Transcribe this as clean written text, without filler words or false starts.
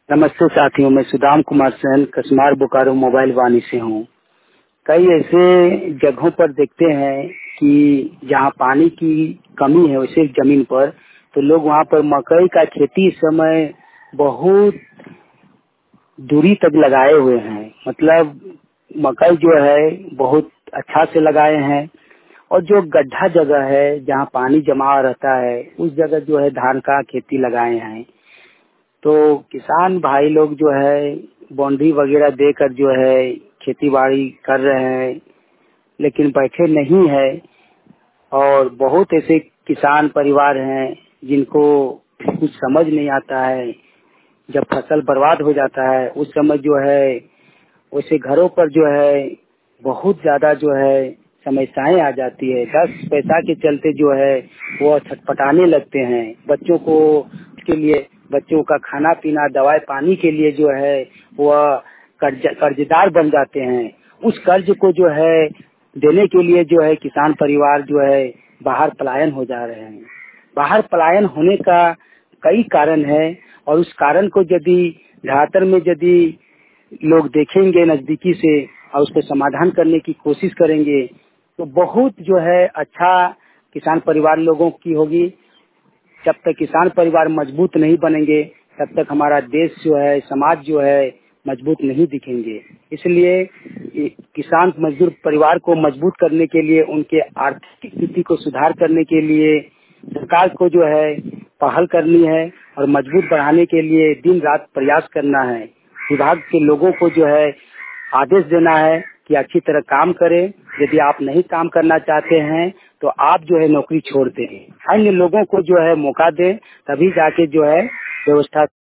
नमस्ते साथियों, मैं सुदाम कुमार सेन कसमार बोकारो मोबाइल वाणी से हूँ। कई ऐसे जगहों पर देखते हैं कि जहाँ पानी की कमी है वैसे जमीन पर, तो लोग वहाँ पर मकई का खेती इस समय बहुत दूरी तक लगाए हुए हैं। मतलब मकई जो है बहुत अच्छा से लगाए हैं, और जो गड्ढा जगह है जहाँ पानी जमा रहता है उस जगह जो है धान का खेती लगाए हैं। तो किसान भाई लोग जो है बाउंड्री वगैरह देकर जो है खेती बाड़ी कर रहे हैं, लेकिन बैठे नहीं है। और बहुत ऐसे किसान परिवार हैं जिनको कुछ समझ नहीं आता है। जब फसल बर्बाद हो जाता है उस समय जो है वैसे घरों पर जो है बहुत ज्यादा जो है समस्याएं आ जाती है। 10 पैसा के चलते जो है वो छटपटाने लगते हैं। बच्चों को के लिए बच्चों का खाना पीना दवाई पानी के लिए जो है वह कर्जदार बन जाते हैं। उस कर्ज को जो है देने के लिए जो है किसान परिवार जो है बाहर पलायन हो जा रहे हैं। बाहर पलायन होने का कई कारण है, और उस कारण को यदि धरातल में यदि लोग देखेंगे नजदीकी से और उसको समाधान करने की कोशिश करेंगे तो बहुत जो है अच्छा किसान परिवार लोगों की होगी। जब तक किसान परिवार मजबूत नहीं बनेंगे तब तक हमारा देश जो है समाज जो है मजबूत नहीं दिखेंगे। इसलिए किसान मजदूर परिवार को मजबूत करने के लिए, उनके आर्थिक स्थिति को सुधार करने के लिए सरकार को जो है पहल करनी है और मजबूत बढ़ाने के लिए दिन रात प्रयास करना है। विभाग के लोगों को जो है आदेश देना है कि अच्छी तरह काम करें। यदि आप नहीं काम करना चाहते हैं तो आप जो है नौकरी छोड़ दें, अन्य लोगों को जो है मौका दें, तभी जाके जो है व्यवस्था